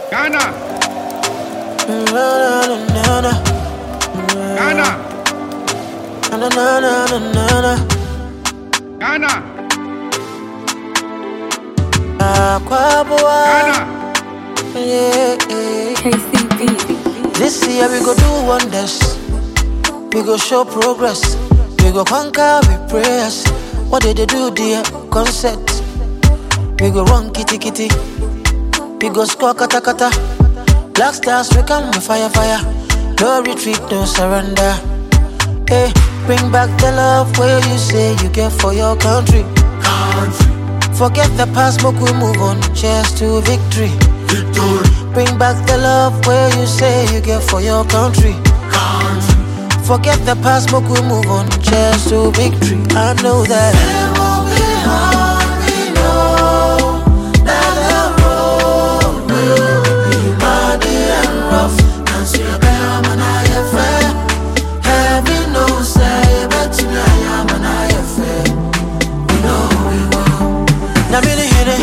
Ghana. Ghana. Ghana. Ghana. KCB. This year we go do wonders. We go show progress. We go conquer with prayers. What did they do, dear? Concert. We go run kitty kitty. We go score kata kata. Black stars we come with fire fire. No retreat, no surrender. Hey, bring back the love where you say you get for your country. Forget the past, but we move on. Cheers to victory. Bring back the love where you say you get for your country. Forget the past, but we move on. Cheers to victory. I know that it won't be hard. We know that the road will be muddy and rough. And so you better man I fair. Heaven knows I bet you I am and I fair. We know we will. Now me hit it.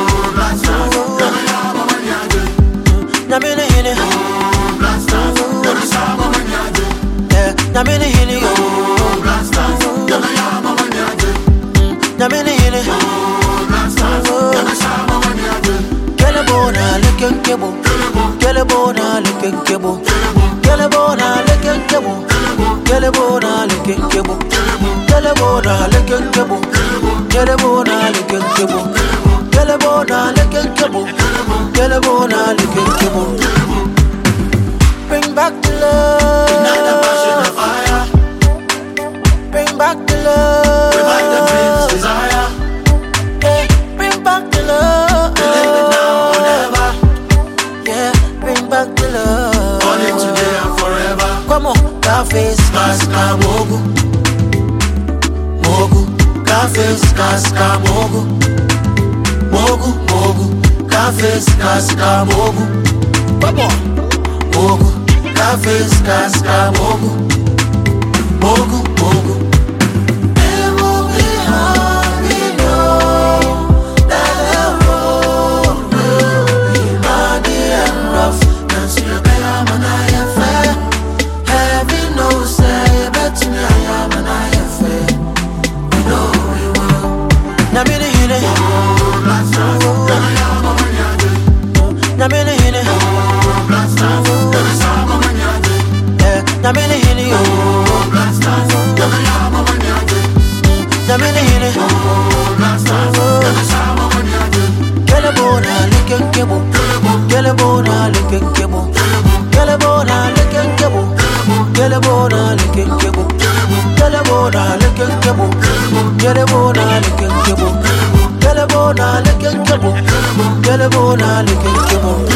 Now me hit it. Na mini hini yo, na mini hini. Kelebo na leken kebo, kelebo na leken kebo, kelebo na leken kebo, kelebo na leken kebo, kelebo na leken kebo, kelebo na leken kebo, kelebo na leken kebo, kelebo na leken kebo. Bring back the love. Ignite the passion of fire. Bring back the love. Revive the dreams, desire. Yeah, bring back the love. We live it now or never. Yeah, bring back the love. Born it today and forever. Come on, Kaska mogu. Mogu. Kaska mogu. Mogu, mogu. Kaska mogu. come on. Mogu. Kaska mogu. Mogu, mogu. It will be hard, we know that the road will be muddy and rough. And so you better man I fair. Heaven knows I bet me I am and I fair. We know we will. Na mini hine, Black stars, gonna yam on my yard. na mini hine, Black stars, gonna sham on my yard. na mini hine yo, Black stars, gonna yam on my yard. na mini hine. Black stars, gonna sham on my yard. Kelebo na leken kebo, kelebo na leken kebo, kelebo na leken kebo, kelebo na leken kebo, kelebo na leken kebo, kelebo na leken kebo, kelebo na leken kebo, kelebo na leken kebo.